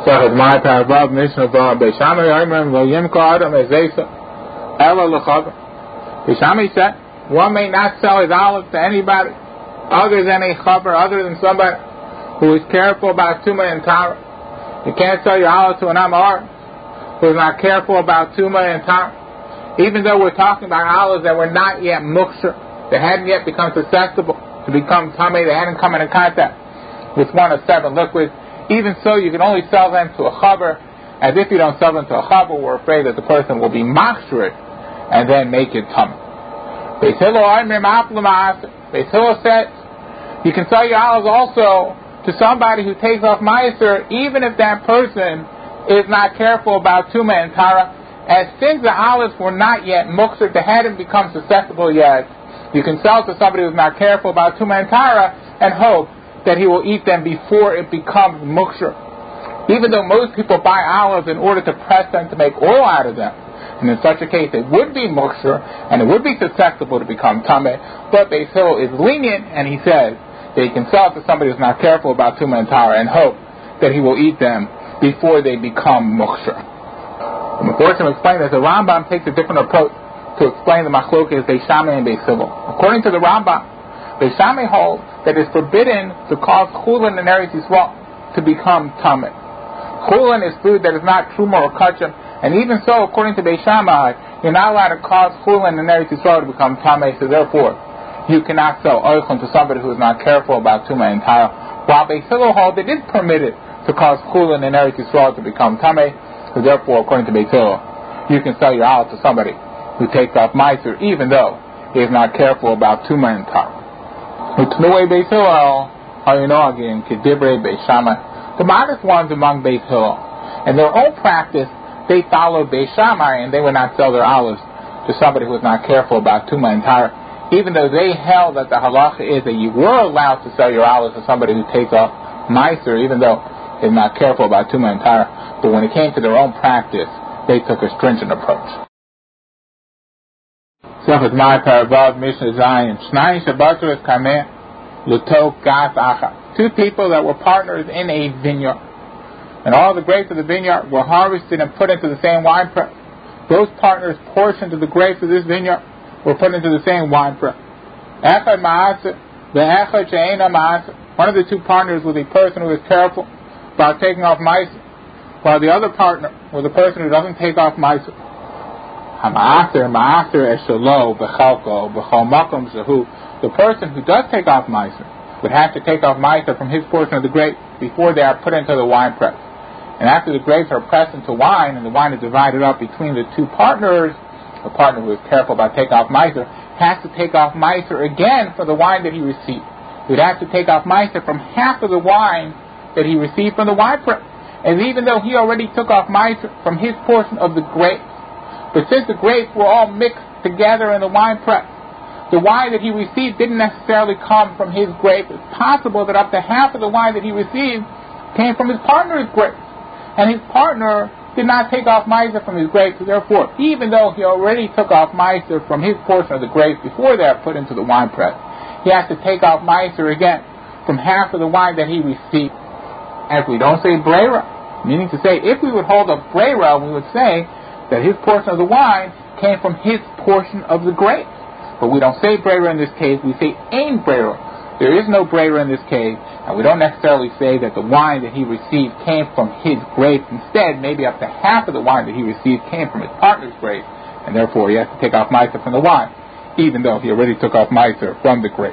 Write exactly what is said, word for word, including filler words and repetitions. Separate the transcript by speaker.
Speaker 1: So my parabab Mishnah Beishamai Ayman Lo Yimka Adam Ezesa Ela L'Chaber. Beishamai said, one may not sell his olive to anybody other than a chaber, other than somebody who is careful about Tumah and Tara. You can't sell your olive to an Amar who is not careful about Tumah and Tara. Even though we're talking about olives that were not yet muksher, they hadn't yet become susceptible to become tummy, they hadn't come into contact with one of seven liquids. Even so, you can only sell them to a chaber, as if you don't sell them to a chaber, we're afraid that the person will be machshir and then make it tummy. Beis Hillel says, you can sell your olives also to somebody who takes off meiser, even if that person is not careful about tumah and tara, as since the olives were not yet muksher, they hadn't become susceptible yet. You can sell to somebody who's not careful about tumah and tara and hope that he will eat them before it becomes muksher. Even though most people buy olives in order to press them to make oil out of them, and in such a case it would be muksher and it would be susceptible to become tameh, but Beis Hillel is lenient and he says that he can sell to somebody who's not careful about tumah and tara and hope that he will eat them before they become muksher. The Meforshim explain that the Rambam takes a different approach to explain the machlokes Beishamai and Beis Hillel. According to the Rambam, Beishamai holds that it's forbidden to cause chulin and Eretz Yisrael to become tameh. Chulin is food that is not truma or kachim, and even so, according to Beishamai, you're not allowed to cause chulin and Eretz Yisrael to become tameh. So therefore, you cannot sell oichlin to somebody who is not careful about tumah and tara. While Beis Hillel holds it is permitted to cause chulin and Eretz Yisrael to become tameh. So therefore, according to Beis Hillel, you can sell your olive to somebody who takes off meiser, even though he is not careful about tumah and tara. The modest ones among Beis Hillel, in their own practice, they followed Beishamai and they would not sell their olives to somebody who was not careful about tumah and tara, even though they held that the halacha is that you were allowed to sell your olives to somebody who takes off meiser, even though they're not careful about tumah and tara. But when it came to their own practice, they took a stringent approach. Two people that were partners in a vineyard, and all the grapes of the vineyard were harvested and put into the same wine press. Those partners' portions of the grapes of this vineyard were put into the same wine press. One of the two partners was a person who was careful about taking off mice, while the other partner was a person who doesn't take off mice. The person who does take off mice would have to take off mice from his portion of the grape before they are put into the wine press. And after the grapes are pressed into wine and the wine is divided up between the two partners, the partner who is careful about taking off mice has to take off mice again for the wine that he received. He would have to take off mice from half of the wine that he received from the wine press. And even though he already took off mice from his portion of the grapes, but since the grapes were all mixed together in the wine press, the wine that he received didn't necessarily come from his grapes. It's possible that up to half of the wine that he received came from his partner's grapes. And his partner did not take off miser from his grapes. Therefore, even though he already took off miser from his portion of the grapes before they are put into the wine press, he has to take off miser again from half of the wine that he received. And if we don't say brera, meaning to say, if we would hold a brera, we would say that his portion of the wine came from his portion of the grapes. But we don't say brera in this case, we say ein brera. There is no brera in this case, and we don't necessarily say that the wine that he received came from his grapes. Instead, maybe up to half of the wine that he received came from his partner's grapes, and therefore he has to take off miser from the wine, even though he already took off miser from the grapes.